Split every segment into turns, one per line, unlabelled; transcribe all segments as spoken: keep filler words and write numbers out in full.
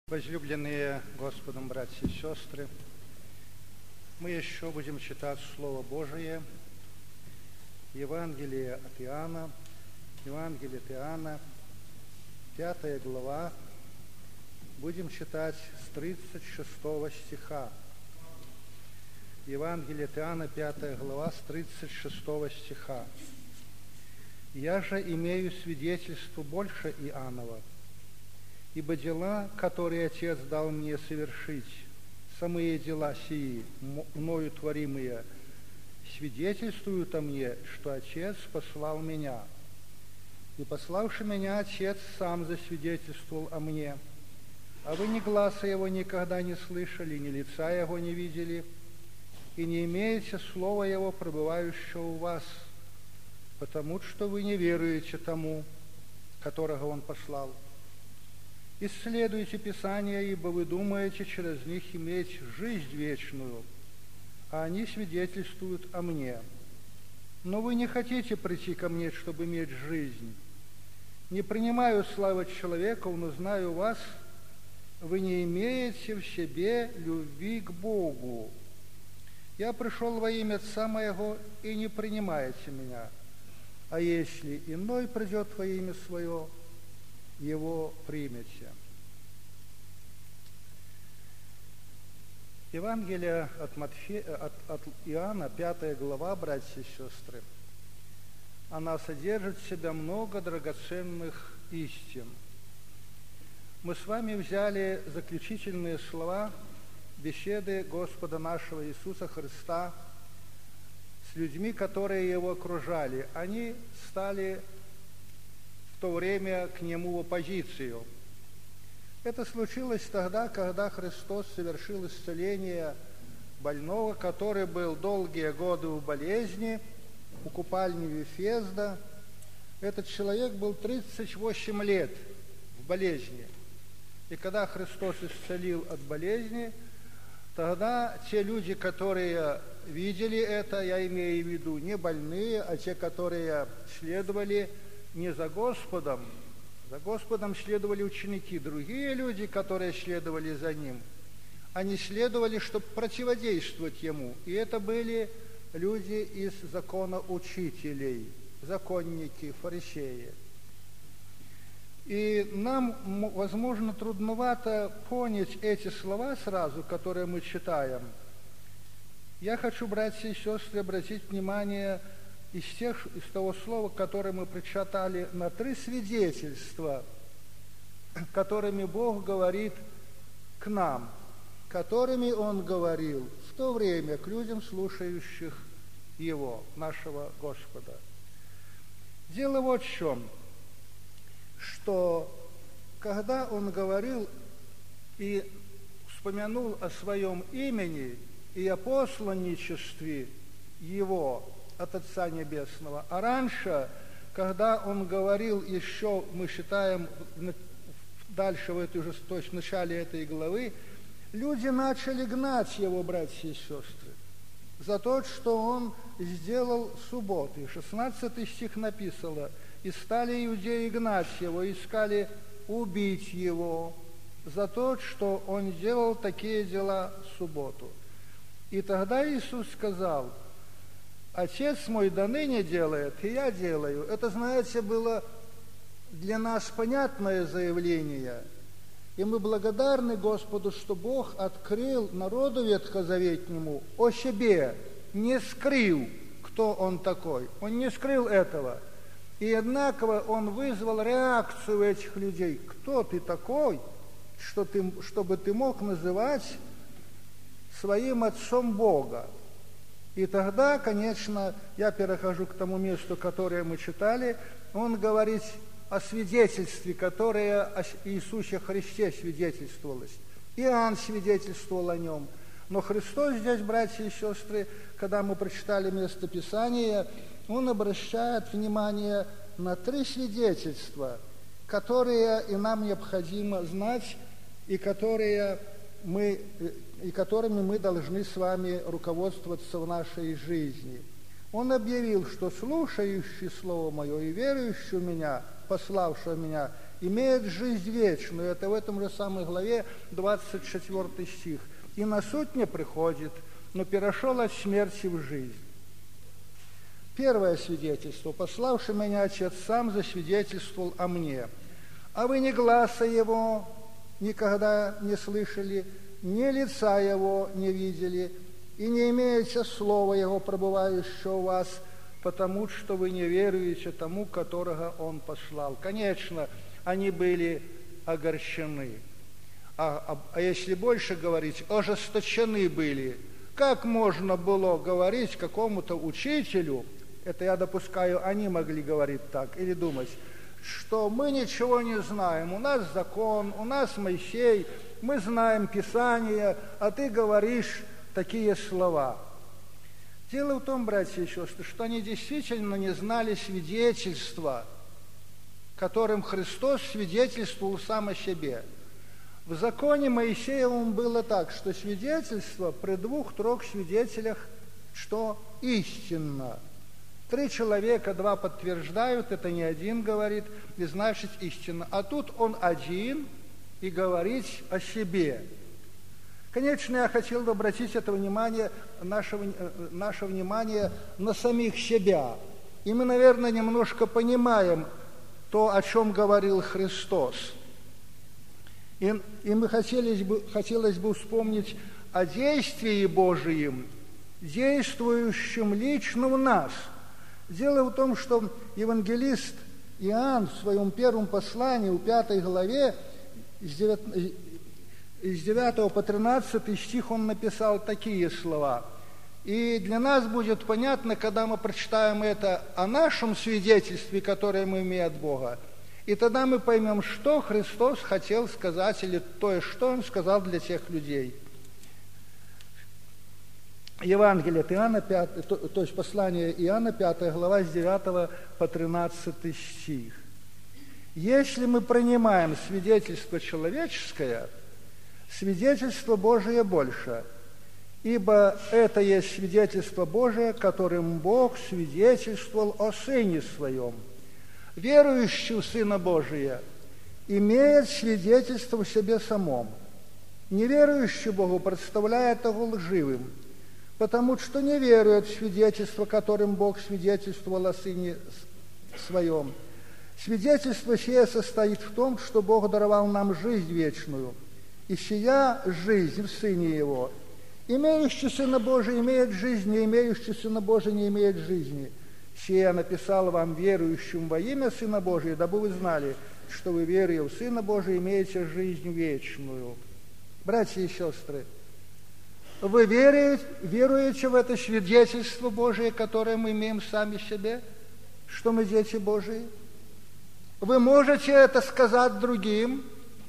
Возлюбленные Господом братья и сестры, мы еще будем читать Слово Божие, Евангелие от Иоанна, Евангелие от Иоанна, пятая глава, будем читать с тридцать шестого стиха. Евангелие от Иоанна, пятая глава, с тридцать шестого стиха. «Я же имею свидетельство больше Иоаннова, ибо дела, которые Отец дал мне совершить, самые дела сии, мною творимые, свидетельствуют о мне, что Отец послал меня. И пославший меня Отец сам засвидетельствовал о мне. А вы ни гласа Его никогда не слышали, ни лица Его не видели, и не имеете слова Его, пребывающего у вас, потому что вы не веруете тому, которого Он послал. Исследуйте Писания, ибо вы думаете через них иметь жизнь вечную, а они свидетельствуют о мне. Но вы не хотите прийти ко мне, чтобы иметь жизнь. Не принимаю славы человеков, но знаю вас, вы не имеете в себе любви к Богу. Я пришел во имя Отца моего, и не принимаете меня. А если иной придет во имя свое, его примете». Евангелие от, Матфе... от, от Иоанна, пятая глава, братья и сестры, она содержит в себе много драгоценных истин. Мы с вами взяли заключительные слова беседы Господа нашего Иисуса Христа с людьми, которые Его окружали. Они стали в то время к Нему в оппозицию. Это случилось тогда, когда Христос совершил исцеление больного, который был долгие годы в болезни, у купальни Вифезда. Этот человек был тридцать восемь лет в болезни. И когда Христос исцелил от болезни, тогда те люди, которые видели это, я имею в виду не больные, а те, которые следовали не за Господом, за Господом следовали ученики, другие люди, которые следовали за Ним, они следовали, чтобы противодействовать Ему. И это были люди из закона учителей, законники, фарисеи. И нам, возможно, трудновато понять эти слова сразу, которые мы читаем. Я хочу, братья и сестры, обратить внимание из, тех, из того слова, которое мы прочитали, на три свидетельства, которыми Бог говорит к нам, которыми Он говорил в то время к людям, слушающих Его, нашего Господа. Дело вот в чем, что когда Он говорил и вспомянул о Своем имени и о посланничестве Его от Отца Небесного, а раньше, когда Он говорил еще, мы считаем дальше в этой же, то есть в начале этой главы, люди начали гнать Его, братья и сестры, за то, что Он сделал субботы. шестнадцатый стих написано: «И стали иудеи гнать Его, искали убить Его за то, что Он делал такие дела в субботу». И тогда Иисус сказал: «Отец мой до ныне делает, и я делаю». Это, знаете, было для нас понятное заявление. И мы благодарны Господу, что Бог открыл народу ветхозаветнему о себе, не скрыл, кто Он такой. Он не скрыл этого. И однако Он вызвал реакцию этих людей. Кто ты такой, что ты, чтобы ты мог называть своим отцом Бога? И тогда, конечно, я перехожу к тому месту, которое мы читали. Он говорит о свидетельстве, которое о Иисусе Христе свидетельствовалось. Иоанн свидетельствовал о Нем. Но Христос здесь, братья и сестры, когда мы прочитали место Писания, Он обращает внимание на три свидетельства, которые и нам необходимо знать, и которые мы, и которыми мы должны с вами руководствоваться в нашей жизни. Он объявил, что слушающий Слово Мое и верующий в Меня, пославшего Меня, имеет жизнь вечную. Это в этом же самой главе двадцать четвёртый стих. «И на суд не приходит, но перешел от смерти в жизнь». Первое свидетельство. «Пославший меня Отец сам засвидетельствовал о мне. А вы ни гласа его никогда не слышали, ни лица его не видели, и не имеете слова его, пребывающего у вас, потому что вы не веруете тому, которого он послал». Конечно, они были огорчены. А, а, а если больше говорить, ожесточены были. Как можно было говорить какому-то учителю, это я допускаю, они могли говорить так, или думать, что мы ничего не знаем, у нас закон, у нас Моисей, мы знаем Писание, а ты говоришь такие слова. Дело в том, братья и сестры, что они действительно не знали свидетельства, которым Христос свидетельствовал сам о себе. В законе Моисеевом было так, что свидетельство при двух-трех свидетелях, что истинно. Три человека, два подтверждают, это не один говорит, и значит истинно. А тут он один и говорит о себе. Конечно, я хотел бы обратить это внимание, наше, наше внимание на самих себя. И мы, наверное, немножко понимаем то, о чем говорил Христос. И, и мы хотелось бы, хотелось бы вспомнить о действии Божием, действующем лично в нас. Дело в том, что евангелист Иоанн в своем первом послании, в пятой главе, из девятого по тринадцатый стих он написал такие слова. И для нас будет понятно, когда мы прочитаем это о нашем свидетельстве, которое мы имеем от Бога. И тогда мы поймем, что Христос хотел сказать, или то, что Он сказал для тех людей. Евангелие от Иоанна, пятая, то, то есть послание Иоанна, пятая глава, с девятого по тринадцатый стих. Если мы принимаем свидетельство человеческое, свидетельство Божие больше, ибо это есть свидетельство Божие, которым Бог свидетельствовал о Сыне Своем. Верующий в Сына Божия имеет свидетельство в себе самом. Неверующий Богу представляет его лживым, потому что не верует в свидетельство, которым Бог свидетельствовал о Сыне Своем. Свидетельство сие состоит в том, что Бог даровал нам жизнь вечную, и сия жизнь в Сыне Его. Имеющий Сына Божия имеет жизнь, не имеющий Сына Божия не имеет жизни. Сие я написал вам, верующим во имя Сына Божия, дабы вы знали, что вы, веруя в Сына Божия, имеете жизнь вечную. Братья и сестры, вы веруете, веруете в это свидетельство Божие, которое мы имеем сами себе, что мы дети Божии? Вы можете это сказать другим,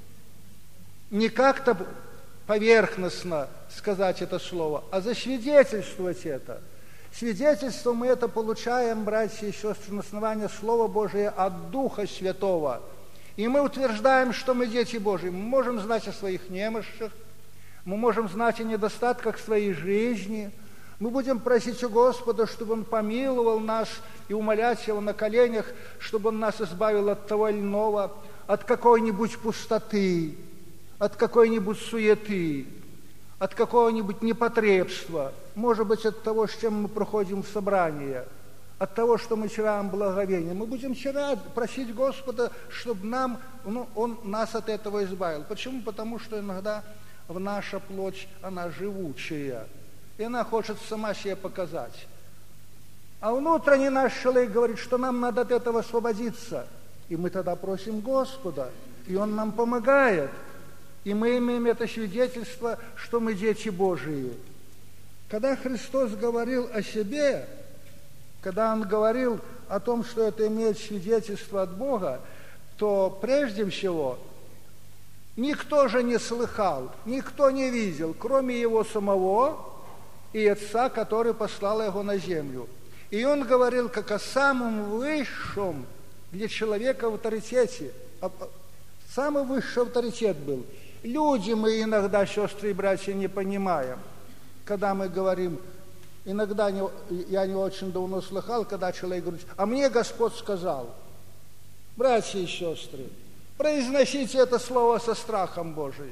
не как-то поверхностно сказать это слово, а засвидетельствовать это. Свидетельство мы это получаем, братья и сестры, на основании Слова Божия от Духа Святого. И мы утверждаем, что мы дети Божьи. Мы можем знать о своих немощах, мы можем знать о недостатках своей жизни. Мы будем просить у Господа, чтобы Он помиловал нас и умолять Его на коленях, чтобы Он нас избавил от того или иного, от какой-нибудь пустоты, от какой-нибудь суеты, от какого-нибудь непотребства, может быть, от того, с чем мы проходим в собрание, от того, что мы чираем благовение. Мы будем вчера просить Господа, чтобы нам, ну, Он нас от этого избавил. Почему? Потому что иногда в наша плоть, она живучая, и она хочет сама себе показать. А внутренний наш человек говорит, что нам надо от этого освободиться. И мы тогда просим Господа, и Он нам помогает. И мы имеем это свидетельство, что мы дети Божии. Когда Христос говорил о себе, когда Он говорил о том, что это имеет свидетельство от Бога, то прежде всего никто же не слыхал, никто не видел, кроме Его самого и Отца, который послал Его на землю. И Он говорил как о самом высшем для человека авторитете. Самый высший авторитет был. Люди мы иногда, сестры и братья, не понимаем, когда мы говорим, иногда не, я не очень давно слыхал, когда человек говорит, а мне Господь сказал. Братья и сестры, Произносите это слово со страхом Божиим.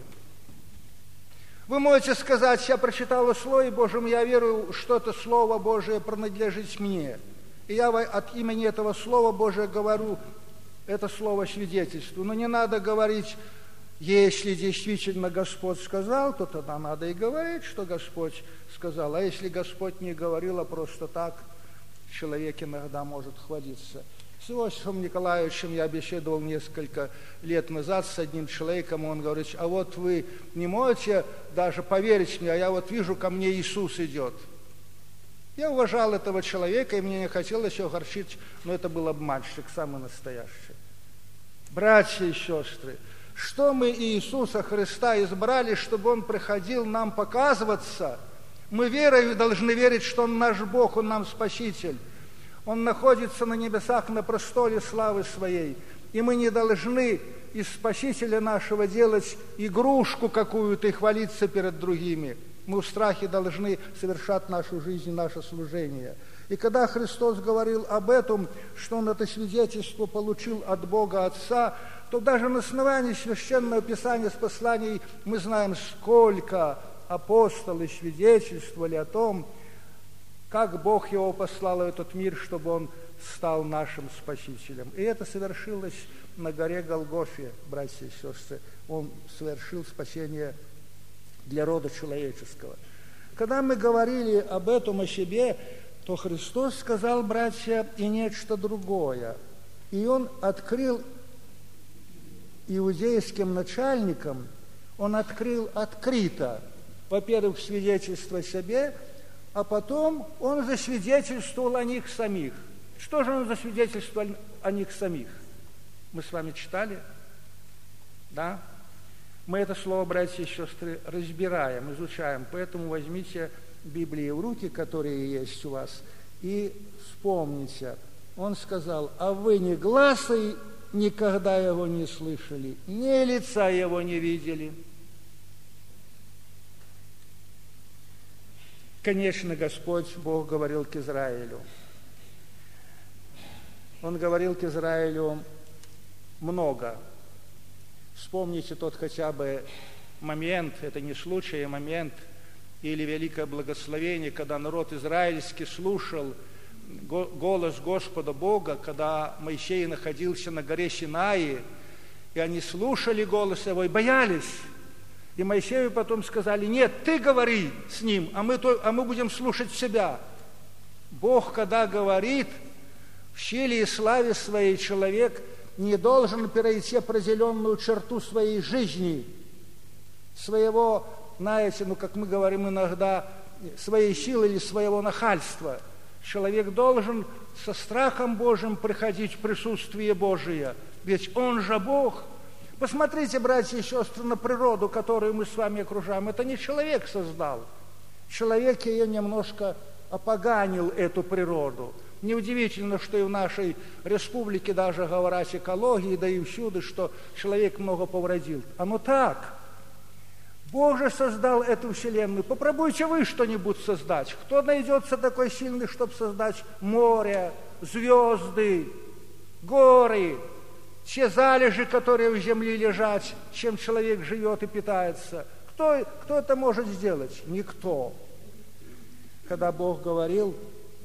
Вы можете сказать: я прочитал Слово Божьем, я верую, что это Слово Божие принадлежит мне. И я от имени этого Слова Божия говорю это слово свидетельству. Но не надо говорить: если действительно Господь сказал, то тогда надо и говорить, что Господь сказал. А если Господь не говорил, а просто так, человек иногда может хвалиться. С Иосифом Николаевичем я беседовал несколько лет назад с одним человеком, он говорит: а вот вы не можете даже поверить мне, а я вот вижу, ко мне Иисус идет. Я уважал этого человека, и мне не хотелось его огорчить, но это был обманщик, самый настоящий. Братья и сестры, что мы Иисуса Христа избрали, чтобы Он приходил нам показываться? Мы верой должны верить, что Он наш Бог, Он нам Спаситель. Он находится на небесах, на престоле славы Своей. И мы не должны из Спасителя нашего делать игрушку какую-то и хвалиться перед другими. Мы в страхе должны совершать нашу жизнь, наше служение. И когда Христос говорил об этом, что Он это свидетельство получил от Бога Отца, то даже на основании Священного Писания с посланий мы знаем, сколько апостолы свидетельствовали о том, как Бог Его послал в этот мир, чтобы Он стал нашим Спасителем. И это совершилось на горе Голгофе, братья и сестры. Он совершил спасение для рода человеческого. Когда мы говорили об этом о себе, то Христос сказал, братья, и нечто другое. И Он открыл иудейским начальникам, Он открыл открыто, во-первых, свидетельство о себе, а потом Он засвидетельствовал о них самих. Что же Он засвидетельствовал о них самих? Мы с вами читали? Да? Мы это слово, братья и сестры, разбираем, изучаем. Поэтому возьмите Библии в руки, которые есть у вас, и вспомните. Он сказал: а вы ни гласа никогда Его не слышали, ни лица Его не видели. Конечно, Господь, Бог говорил к Израилю. Он говорил к Израилю много. Вспомните тот хотя бы момент, это не случай, а момент, или великое благословение, когда народ израильский слушал голос Господа Бога, когда Моисей находился на горе Синаи, и они слушали голос Его и боялись. И Моисею потом сказали: нет, ты говори с ним, а мы, то, а мы будем слушать себя. Бог, когда говорит, в силе и славе своей человек не должен перейти определенную черту своей жизни, своего, знаете, ну, как мы говорим иногда, своей силы или своего нахальства. Человек должен со страхом Божьим приходить в присутствие Божие, ведь Он же Бог. Посмотрите, братья и сестры, на природу, которую мы с вами окружаем. Это не человек создал. Человек ее немножко опоганил, эту природу. Неудивительно, что и в нашей республике даже говорят экологии, да и всюду, что человек много повредил. Оно так. Бог же создал эту вселенную. Попробуйте вы что-нибудь создать. Кто найдется такой сильный, чтобы создать море, звезды, горы, все залежи, которые в земле лежат, чем человек живет и питается? Кто, кто это может сделать? Никто. Когда Бог говорил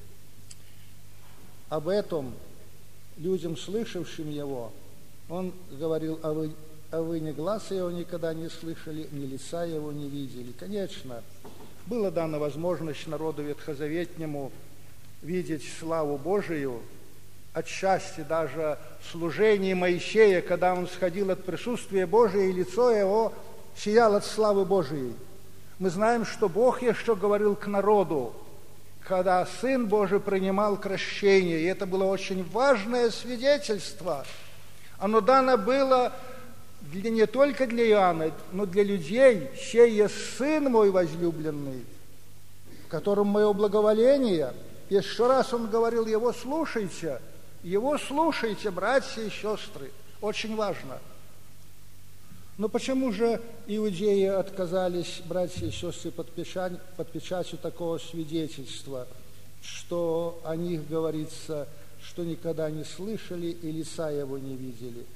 об этом людям, слышавшим Его, Он говорил: а вы, а вы ни глаза Его никогда не слышали, ни лица Его не видели. Конечно, была дана возможность народу ветхозаветнему видеть славу Божию, отчасти даже служение Моисея, когда он сходил от присутствия Божия, и лицо его сияло от славы Божией. Мы знаем, что Бог еще говорил к народу, когда Сын Божий принимал крещение, и это было очень важное свидетельство. Оно дано было для, не только для Иоанна, но для людей. «Сей есть Сын мой возлюбленный, в котором мое благоволение». Еще раз он говорил: Его слушайте, Его слушайте, братья и сестры. Очень важно. Но почему же иудеи отказались, братья и сестры, под, печать, под печатью такого свидетельства, что о них говорится, что никогда не слышали и лица Его не видели?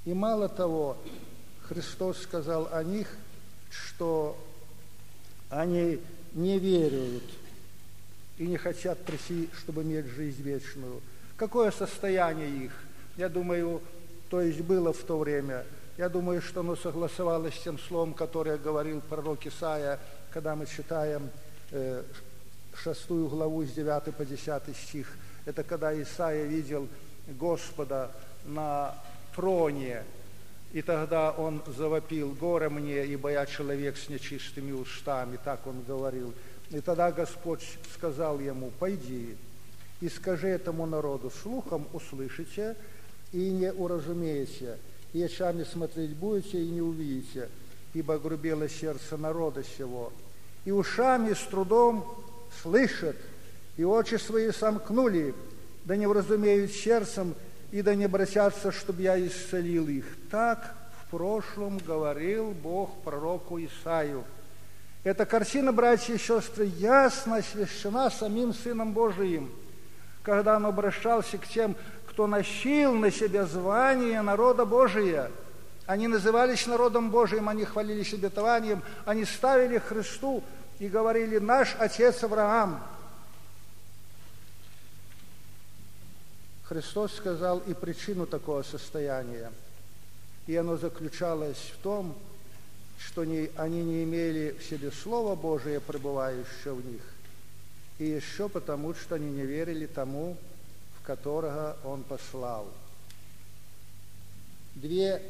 И мало того, Христос сказал о них, что они не веруют и не хотят прийти, чтобы иметь жизнь вечную. Какое состояние их? Я думаю, то есть было в то время. Я думаю, что оно согласовалось с тем словом, которое говорил пророк Исаия, когда мы читаем э, шестую главу с девятого по десятый стих. Это когда Исаия видел Господа на троне, и тогда он завопил: «Горе мне, ибо я человек с нечистыми устами», так он говорил. И тогда Господь сказал ему: «Пойди и скажи этому народу: слухом услышите и не уразумеете, и очами смотреть будете и не увидите, ибо огрубело сердце народа сего, и ушами с трудом слышат, и очи свои сомкнули, да не вразумеют сердцем, и да не обратятся, чтобы я исцелил их». Так в прошлом говорил Бог пророку Исаию. Эта картина, братья и сестры, ясно освящена самим Сыном Божиим, когда Он обращался к тем, кто носил на себе звание народа Божия. Они назывались народом Божиим, они хвалились обетованием, они ставили Христу и говорили: «Наш отец Авраам». Христос сказал и причину такого состояния. И оно заключалось в том, что не, они не имели в себе Слова Божие, пребывающее в них, и еще потому, что они не верили тому, в которого Он послал. Две,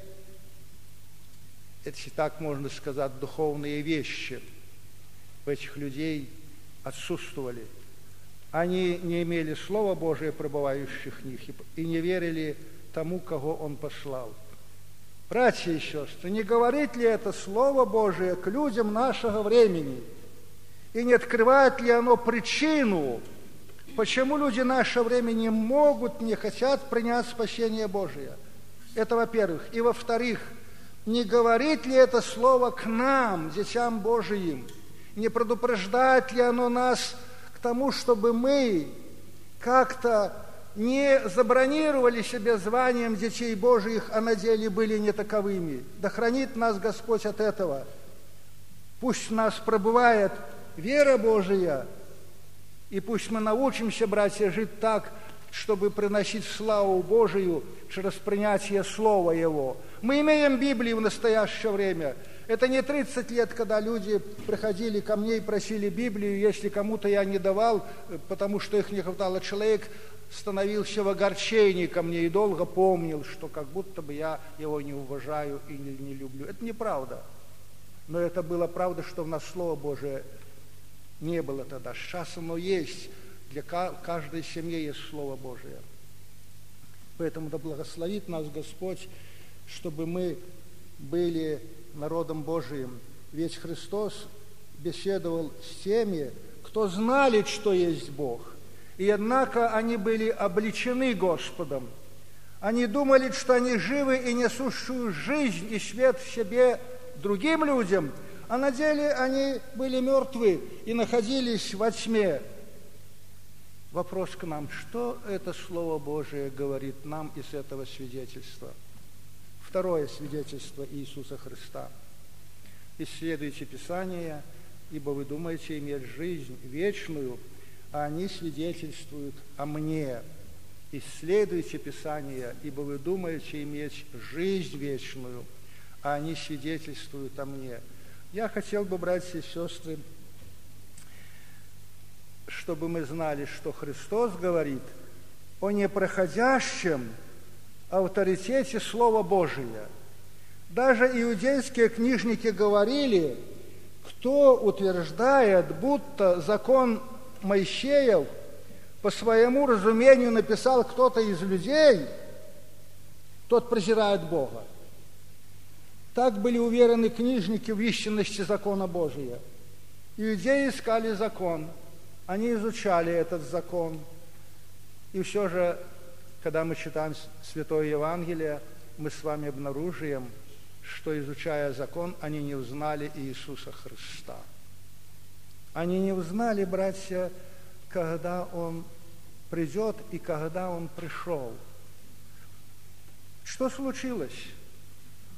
если так можно сказать, духовные вещи в этих людей отсутствовали. Они не имели Слова Божия, пребывающих в них, и не верили тому, кого Он послал. Братья и сестры, не говорит ли это Слово Божие к людям нашего времени? И не открывает ли оно причину, почему люди нашего времени не могут, не хотят принять спасение Божие? Это во-первых. И во-вторых, не говорит ли это Слово к нам, детям Божиим? Не предупреждает ли оно нас к тому, чтобы мы как-то не забронировали себе званием детей Божиих, а на деле были не таковыми? Да хранит нас Господь от этого. Пусть в нас пробывает вера Божия, и пусть мы научимся, братья, жить так, чтобы приносить славу Божию через принятие Слова Его. Мы имеем Библию в настоящее время. Это не тридцать лет, когда люди приходили ко мне и просили Библию, если кому-то я не давал, потому что их не хватало. Человек становился в огорчении ко мне и долго помнил, что как будто бы я его не уважаю и не, не люблю. Это неправда. Но это было правда, что в нас Слово Божие не было тогда. Сейчас оно есть. Для каждой семьи есть Слово Божие. Поэтому да благословит нас Господь, чтобы мы были народом Божиим. Ведь Христос беседовал с теми, кто знали, что есть Бог. И однако они были обличены Господом. Они думали, что они живы и несущую жизнь и свет в себе другим людям, а на деле они были мертвы и находились во тьме. Вопрос к нам: что это Слово Божие говорит нам из этого свидетельства? Второе свидетельство Иисуса Христа. Исследуйте Писание, ибо вы думаете иметь жизнь вечную, а они свидетельствуют о мне. Исследуйте Писание, ибо вы думаете иметь жизнь вечную, а они свидетельствуют о мне. Я хотел бы, братья и сестры, чтобы мы знали, что Христос говорит о непроходящем авторитете Слова Божия. Даже иудейские книжники говорили: кто утверждает, будто закон Моисеев по своему разумению написал кто-то из людей, тот презирает Бога. Так были уверены книжники в истинности закона Божия. Иудеи искали закон, они изучали этот закон. И все же, когда мы читаем Святое Евангелие, мы с вами обнаруживаем, что, изучая закон, они не узнали Иисуса Христа. Они не узнали, братья, когда Он придет и когда Он пришел. Что случилось?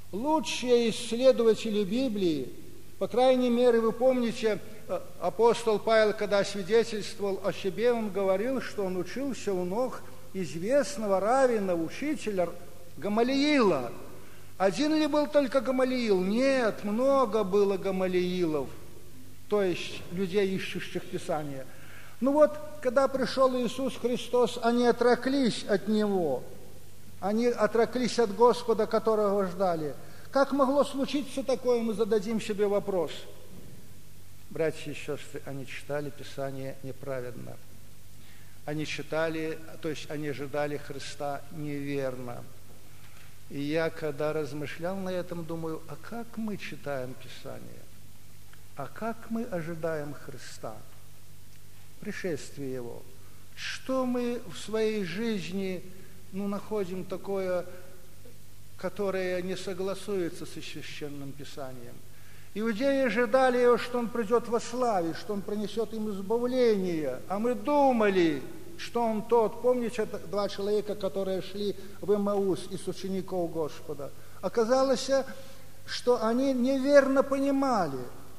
Лучшие исследователи Библии, по крайней мере, вы помните, апостол Павел, когда свидетельствовал о себе, он говорил, что он учился у ног известного раввина, учителя Гамалиила. Один ли был только Гамалиил? Нет, много было Гамалиилов, то есть людей, ищущих Писания. Ну вот, когда пришел Иисус Христос, они отреклись от Него, они отреклись от Господа, которого ждали. Как могло случиться такое, мы зададим себе вопрос. Братья и сестры, они читали Писание неправедно. Они читали, то есть они ожидали Христа неверно. И я, когда размышлял на этом, думаю, а как мы читаем Писание? А как мы ожидаем Христа? Пришествие Его. Что мы в своей жизни ну, находим такое, которое не согласуется со Священным Писанием? Иудеи ожидали Его, что Он придет во славе, что Он принесет им избавление, а мы думали, что Он тот. Помните, два человека, которые шли в Эмаус из учеников Господа? Оказалось, что они неверно понимали.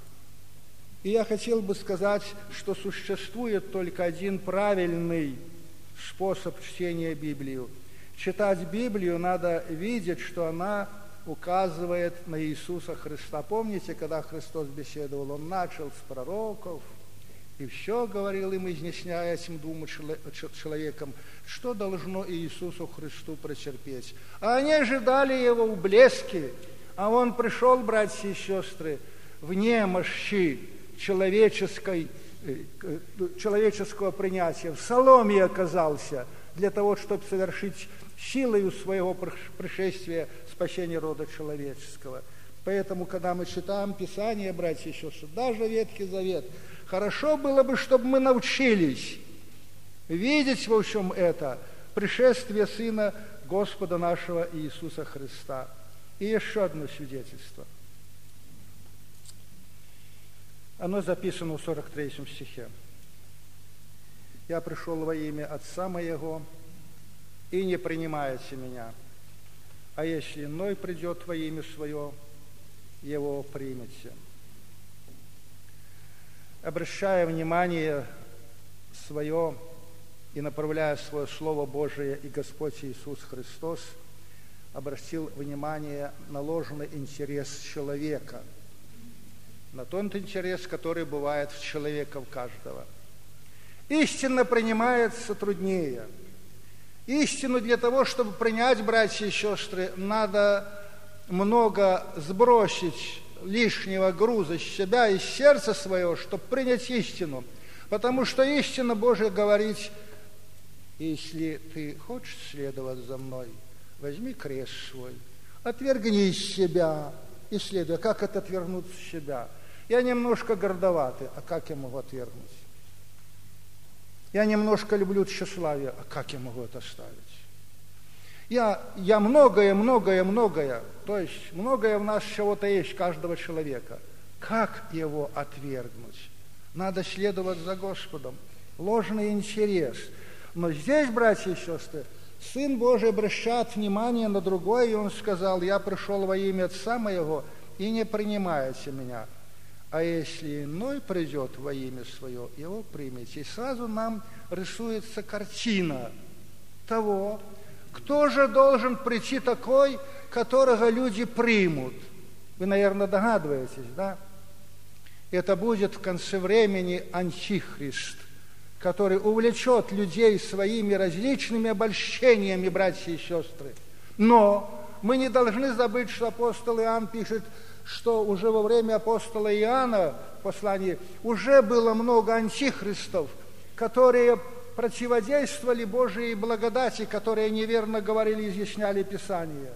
И я хотел бы сказать, что существует только один правильный способ чтения Библии. Читать Библию надо видеть, что она указывает на Иисуса Христа. Помните, когда Христос беседовал, Он начал с пророков и все говорил им, изъясняя этим двум человекам, что должно Иисусу Христу претерпеть. А они ожидали Его в блеске, а Он пришел, братья и сестры, в немощи человеческой, человеческого принятия, в соломе оказался для того, чтобы совершить силою своего пришествия спасение рода человеческого. Поэтому, когда мы читаем Писание, братья и сестры, даже Ветхий Завет, хорошо было бы, чтобы мы научились видеть во всем это пришествие Сына Господа нашего Иисуса Христа. И еще одно свидетельство. Оно записано в сорок третьем стихе. «Я пришел во имя Отца Моего, и не принимаете меня. А если иной придет во имя Свое, Его примете». Обращая внимание свое и направляя свое Слово Божие, и Господь Иисус Христос обратил внимание на ложный интерес человека, на тот интерес, который бывает в человека в каждого. Истина принимается труднее. Истину для того, чтобы принять, братья и сестры, надо много сбросить лишнего груза с себя и с сердца своего, чтобы принять истину. Потому что истина Божия говорит: если ты хочешь следовать за мной, возьми крест свой, отвергни себя и следуй. Как это отвергнуть себя? Я немножко гордоватый, а как я могу отвергнуть? Я немножко люблю тщеславие, а как я могу это оставить? Я, я многое, многое, многое, то есть многое в нас чего-то есть, каждого человека. Как его отвергнуть? Надо следовать за Господом. Ложный интерес. Но здесь, братья и сестры, Сын Божий обращает внимание на другое, и Он сказал: я пришел во имя Отца Моего, и не принимаете меня. А если иной придет во имя Свое, Его примете. И сразу нам рисуется картина того, кто же должен прийти такой, которого люди примут. Вы, наверное, догадываетесь, да? Это будет в конце времени Антихрист, который увлечет людей своими различными обольщениями, братья и сестры. Но мы не должны забыть, что апостол Иоанн пишет, что уже во время апостола Иоанна в послании уже было много антихристов, которые противодействовали Божьей благодати, которые неверно говорили и изъясняли Писание.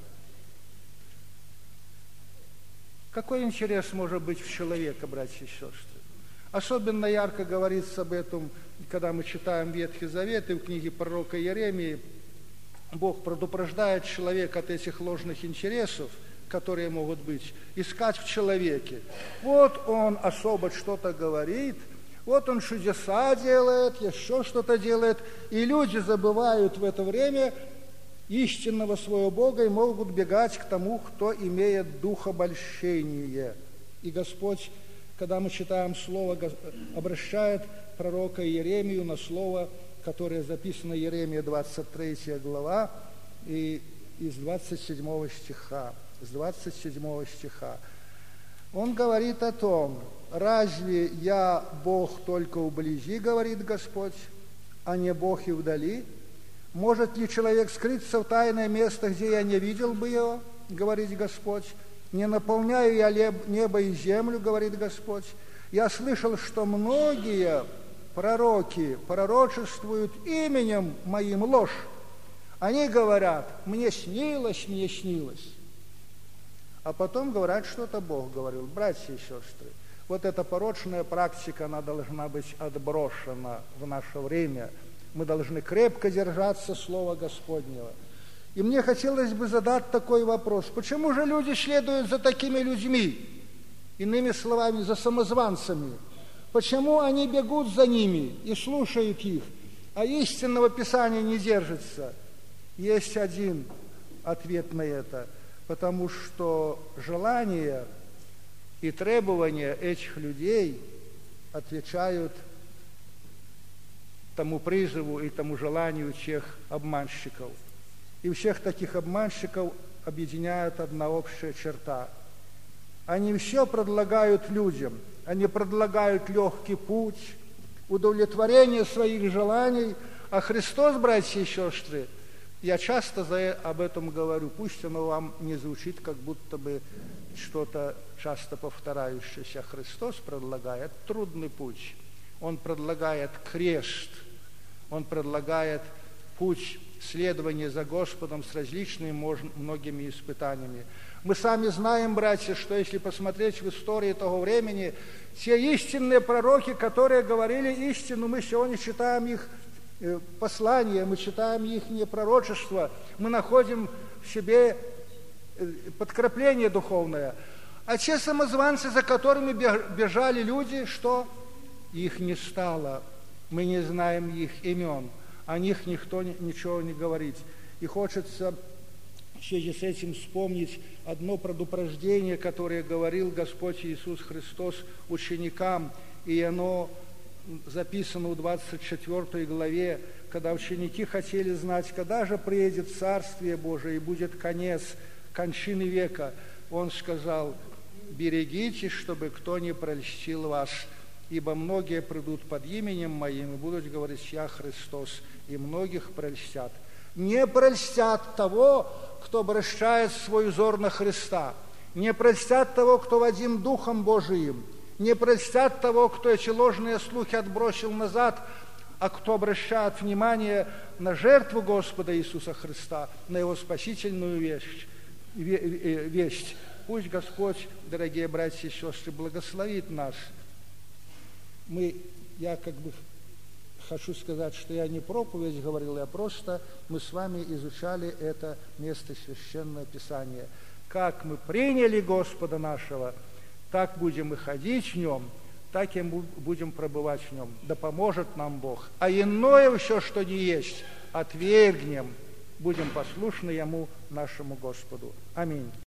Какой интерес может быть в человека, братья и сестры? Особенно ярко говорится об этом, когда мы читаем Ветхий Завет, и в книге пророка Иеремии Бог предупреждает человека от этих ложных интересов, которые могут быть, искать в человеке. Вот он особо что-то говорит, вот он чудеса делает, еще что-то делает, и люди забывают в это время истинного своего Бога и могут бегать к тому, кто имеет духобольщение. И Господь, когда мы читаем Слово, обращает пророка Иеремию на слово, которое записано в Иеремии двадцать третья глава, и из двадцать седьмого стиха. С двадцать седьмого стиха. Он говорит о том: «Разве я Бог только вблизи, говорит Господь, а не Бог и вдали? Может ли человек скрыться в тайное место, где я не видел бы его, говорит Господь? Не наполняю я небо и землю, говорит Господь. Я слышал, что многие пророки пророчествуют именем моим ложь. Они говорят: мне снилось, мне снилось». А потом говорят, что-то Бог говорил. Братья и сестры, вот эта порочная практика, она должна быть отброшена в наше время. Мы должны крепко держаться Слова Господнего. И мне хотелось бы задать такой вопрос: почему же люди следуют за такими людьми? Иными словами, за самозванцами. Почему они бегут за ними и слушают их, а истинного Писания не держатся? Есть один ответ на это. Потому что желания и требования этих людей отвечают тому призыву и тому желанию тех обманщиков. И всех таких обманщиков объединяет одна общая черта. Они все предлагают людям. Они предлагают легкий путь, удовлетворение своих желаний. А Христос, братья и сестры, я часто за, об этом говорю, пусть оно вам не звучит, как будто бы что-то часто повторяющееся. Христос предлагает трудный путь. Он предлагает крест. Он предлагает путь следования за Господом с различными, многими испытаниями. Мы сами знаем, братья, что если посмотреть в истории того времени, те истинные пророки, которые говорили истину, мы сегодня читаем их послания, мы читаем их пророчества, мы находим в себе подкрепление духовное. А те самозванцы, за которыми бежали люди, что? Их не стало. Мы не знаем их имен. О них никто ничего не говорит. И хочется в связи с этим вспомнить одно предупреждение, которое говорил Господь Иисус Христос ученикам, и оно записано в двадцать четвёртой главе, когда ученики хотели знать, когда же приедет Царствие Божие и будет конец, кончины века. Он сказал: берегитесь, чтобы кто не прельстил вас, ибо многие придут под именем Моим и будут говорить: я Христос, и многих прельстят. Не прельстят того, кто обращает свой взор на Христа, не прельстят того, кто водим Духом Божиим, не прельстят того, кто эти ложные слухи отбросил назад, а кто обращает внимание на жертву Господа Иисуса Христа, на Его спасительную вещь. весть. Пусть Господь, дорогие братья и сестры, благословит нас. Мы, я как бы хочу сказать, что я не проповедь говорил, я просто, мы с вами изучали это место Священное Писание. Как мы приняли Господа нашего, так будем и ходить в Нем, так и будем пребывать в Нем. Да поможет нам Бог. А иное все, что не есть, отвергнем, будем послушны Ему, нашему Господу. Аминь.